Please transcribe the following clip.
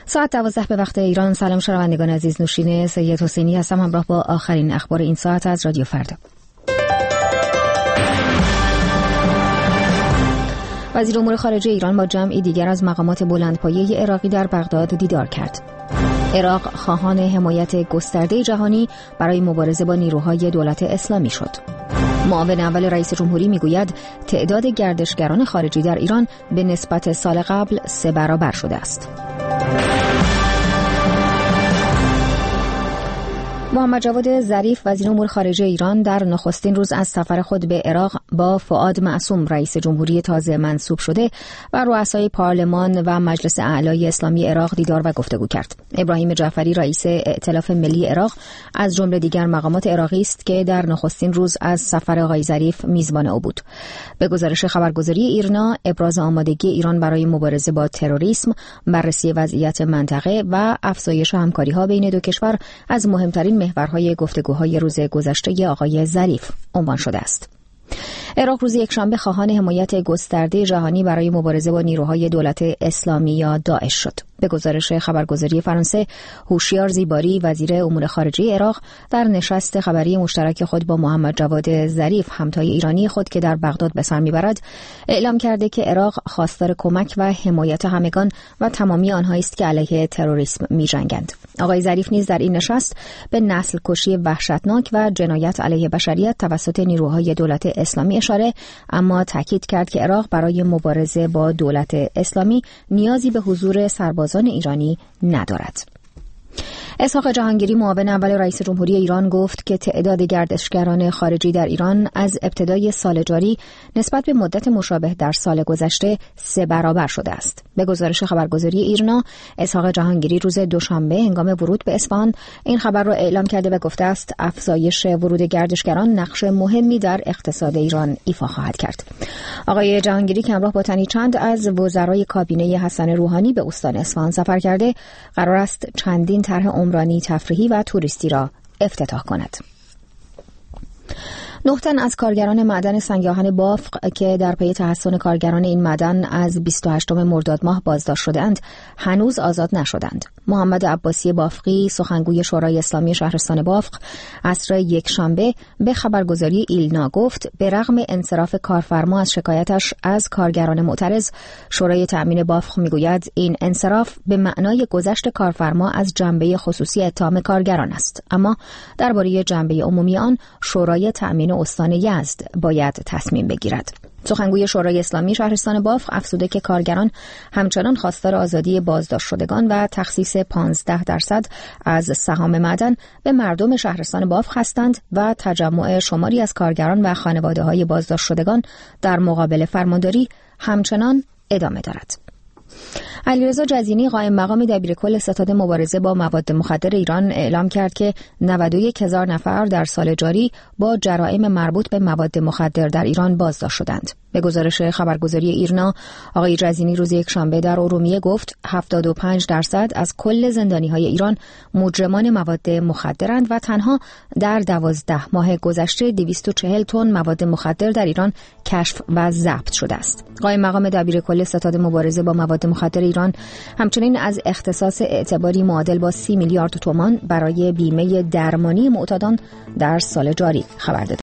ساعت 12 به وقت ایران. سلام شنوندگان عزیز، نوشین سید حسینی هستم همراه با آخرین اخبار این ساعت از رادیو فردا. وزیر امور خارجه ایران با جمعی دیگر از مقامات بلندپایه عراقی در بغداد دیدار کرد. عراق خواهان حمایت گسترده جهانی برای مبارزه با نیروهای دولت اسلامی شد. معاون اول رئیس جمهوری میگوید تعداد گردشگران خارجی در ایران به نسبت سال قبل 3 برابر شده است. محمد جواد ظریف وزیر امور خارجه ایران در نخستین روز از سفر خود به عراق با فؤاد معصوم رئیس جمهوری تازه منصوب شده و رؤسای پارلمان و مجلس اعلای اسلامی عراق دیدار و گفتگو کرد. ابراهیم جعفری رئیس ائتلاف ملی عراق از جمله دیگر مقامات عراقی است که در نخستین روز از سفر آقای ظریف میزبان او بود. به گزارش خبرگزاری ایرنا، ابراز آمادگی ایران برای مبارزه با تروریسم، بررسی وضعیت منطقه و افزایش همکاری‌ها بین دو کشور از مهمترین محورهای گفتگوهای روز گذشته آقای ظریف عنوان شده است. عراق روز یکشنبه خواهان حمایت گسترده جهانی برای مبارزه با نیروهای دولت اسلامی یا داعش شد. به گزارش خبرگزاری فرانسه، هوشیار زیباری وزیر امور خارجه عراق در نشست خبری مشترک خود با محمد جواد ظریف همتای ایرانی خود که در بغداد به سر میبرد اعلام کرده که عراق خواستار کمک و حمایت همگان و تمامی آنهایی است که علیه تروریسم می‌جنگند. آقای ظریف نیز در این نشست به نسل کشی وحشتناک و جنایت علیه بشریت توسط نیروهای دولت اسلامی اشاره، اما تاکید کرد که عراق برای مبارزه با دولت اسلامی نیازی به حضور سربازان ایرانی ندارد. اسحاق جهانگیری معاون اول رئیس جمهوری ایران گفت که تعداد گردشگران خارجی در ایران از ابتدای سال جاری نسبت به مدت مشابه در سال گذشته 3 برابر شده است. به گزارش خبرگزاری ایرنا، اسحاق جهانگیری روز دوشنبه هنگام ورود به اصفهان این خبر را اعلام کرده و گفته است افزایش ورود گردشگران نقش مهمی در اقتصاد ایران ایفا خواهد کرد. آقای جهانگیری که همراه با تنی چند از وزرای کابینه حسن روحانی به استان اصفهان سفر کرده، قرار است چندین طرح عمرانی، تفریحی و توریستی را افتتاح کند. 9 تن از کارگران معدن سنگ‌آهن بافق که در پی تحصن کارگران این معدن از 28 مرداد ماه بازداشت شدند، هنوز آزاد نشدند. محمد عباسی بافقی، سخنگوی شورای اسلامی شهرستان بافق، عصر یکشنبه به خبرگزاری ایلنا گفت به رغم انصراف کارفرما از شکایتش از کارگران معترض، شورای تأمین بافق میگوید این انصراف به معنای گذشت کارفرما از جنبه خصوصی اتهام کارگران است، اما درباره جنبه عمومی آن شورای تأمین استان یزد باید تصمیم بگیرد. سخنگوی شورای اسلامی شهرستان بافق افزوده که کارگران همچنان خواستار آزادی بازداشت شدگان و تخصیص 15% از سهام معدن به مردم شهرستان بافق هستند و تجمع شماری از کارگران و خانواده‌های بازداشت شدگان در مقابل فرمانداری همچنان ادامه دارد. علیرضا جزینی قائم مقام دبیرکل ستاد مبارزه با مواد مخدر ایران اعلام کرد که 91,000 نفر در سال جاری با جرائم مربوط به مواد مخدر در ایران بازداشت شدند. به گزارش خبرگزاری ایرنا، آقای جزینی روز یکشنبه در ارومیه گفت 75% از کل زندانی‌های ایران مجرمان مواد مخدرند و تنها در 12 ماه گذشته 240 تن مواد مخدر در ایران کشف و ضبط شده است. قائم مقام دبیرکل ستاد مبارزه با مواد مخدر ایران همچنین از اختصاص اعتباری معادل با 30 میلیارد تومان برای بیمه درمانی معتادان در سال جاری خبر داد.